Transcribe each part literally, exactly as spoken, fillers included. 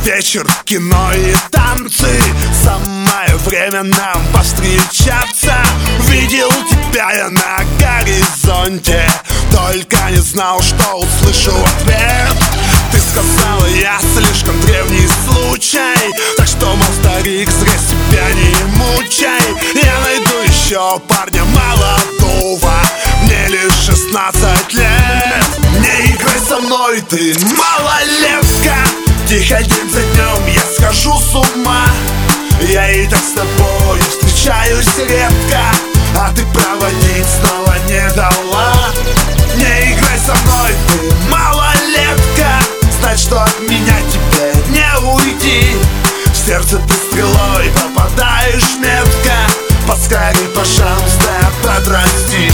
вечер, кино и танцы. Самое время нам повстречаться. Видел тебя я на горизонте, только не знал, что услышу в ответ. Ты сказала, я слишком древний случай, так что, мол, старик, зря себя не мучай. Я найду еще парня молодого, мне лишь шестнадцать лет. Не играй со мной, ты малолетка. Тихо день за днем я схожу с ума. Я и так с тобой встречаюсь редко, а ты проводить снова не дала. Не играй со мной, ты малолетка. Знать, что от меня тебе не уйти. В сердце ты стрелой попадаешь метко. Подскорей, пожалуйста, подрасти.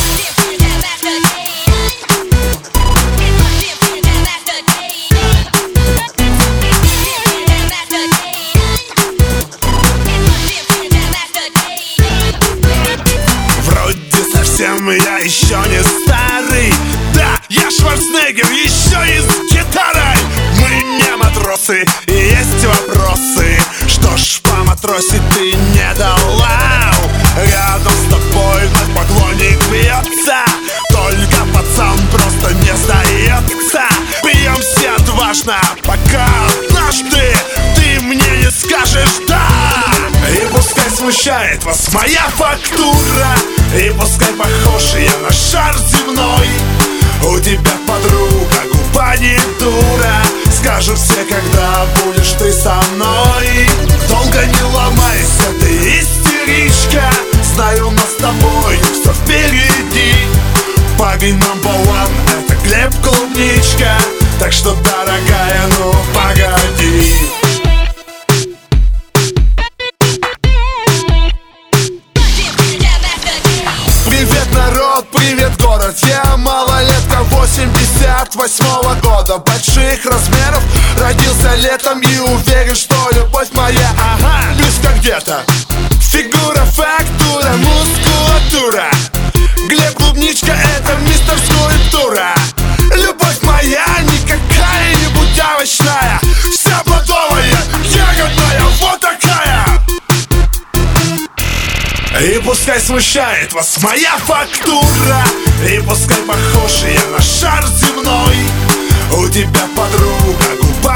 Совсем я еще не старый. Да, я Шварценеггер, еще и с гитарой. Мы не матросы, и есть вопросы. Что ж, поматросить ты не дала. Рядом с тобой вновь поклонник бьется, только пацан просто не сдается. Пьем все отважно, пока однажды ты мне не скажешь «да». И пускай смущает вас моя фактура, и пускай похож я на шар земной. У тебя подруга, губа не дура. Скажут все, когда будешь ты со мной. Долго не ломайся, ты истеричка. Знаю, нас с тобой все впереди. Парень number one, это Глеб Клубничка. Так что, дорогая, ну погоди. Привет, народ, привет, город. Я малолетка восемьдесят восьмого года, больших размеров, родился летом и уверен, что любовь моя, ага, близко где-то. Фигура, фактура, мускулатура. Глеб Клубничка, это мистер скульптура. Любовь моя не какая-нибудь овощная, вся плодовая, ягодная, вот такая. И пускай смущает вас моя фактура, и пускай похож я на шар земной. У тебя подруга, губа